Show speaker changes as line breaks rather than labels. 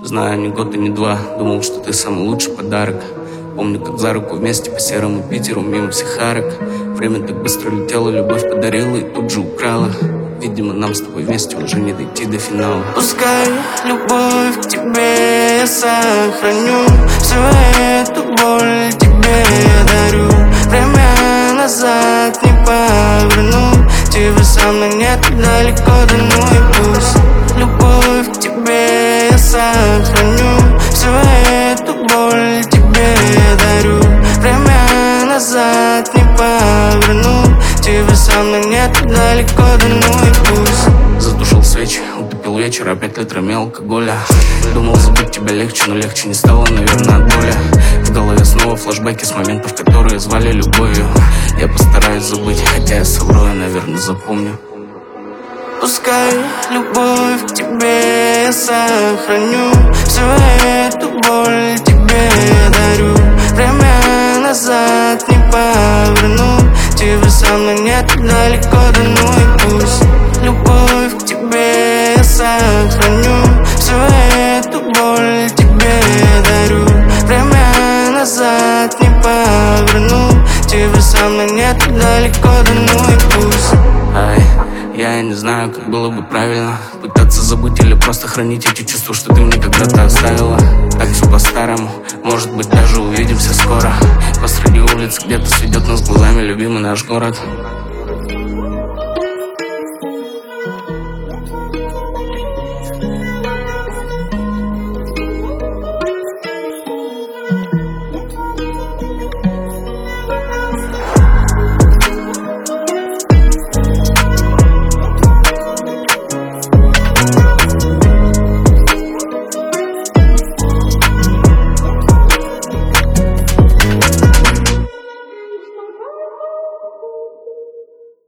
Знаю, ни год и ни два, думал, что ты самый лучший подарок. Помню, как за руку вместе по серому Питеру, мимо всех арок. Время так быстро летело, любовь подарила и тут же украла. Видимо, нам с тобой вместе уже не дойти до финала.
Пускай любовь к тебе я сохраню, всю эту боль тебе дарю. Время назад не поверну, тебя со мной нет, далеко да ну и пусть. Любовь к тебе я сохраню, всю эту боль тебе дарю. Время назад не поверну, тебя со мной нет, далеко да ну и пусть.
Затушил свечи, утопил вечер, опять литрами алкоголя. Думал, забыть тебя легче, но легче не стало, наверное, от боли. В голове снова флешбеки с моментов, которые звали любовью. Я постараюсь забыть, хотя я совру, я, наверное, запомню.
Пускай любовь к тебе я сохраню, всю эту боль тебе дарю. Время назад не поверну, тебя со мной нет, далеко да ну и пусть. Любовь к тебе я сохраню, всю эту боль тебе дарю. Время назад не поверну, тебя со мной нет, далеко да ну и пусть.
Ай, я не знаю, как было бы правильно пытаться забыть или просто хранить эти чувства, что ты мне когда-то оставила. Так все по-старому, может быть, даже увидимся скоро. Посреди улиц где-то сведет нас глазами любимый наш город.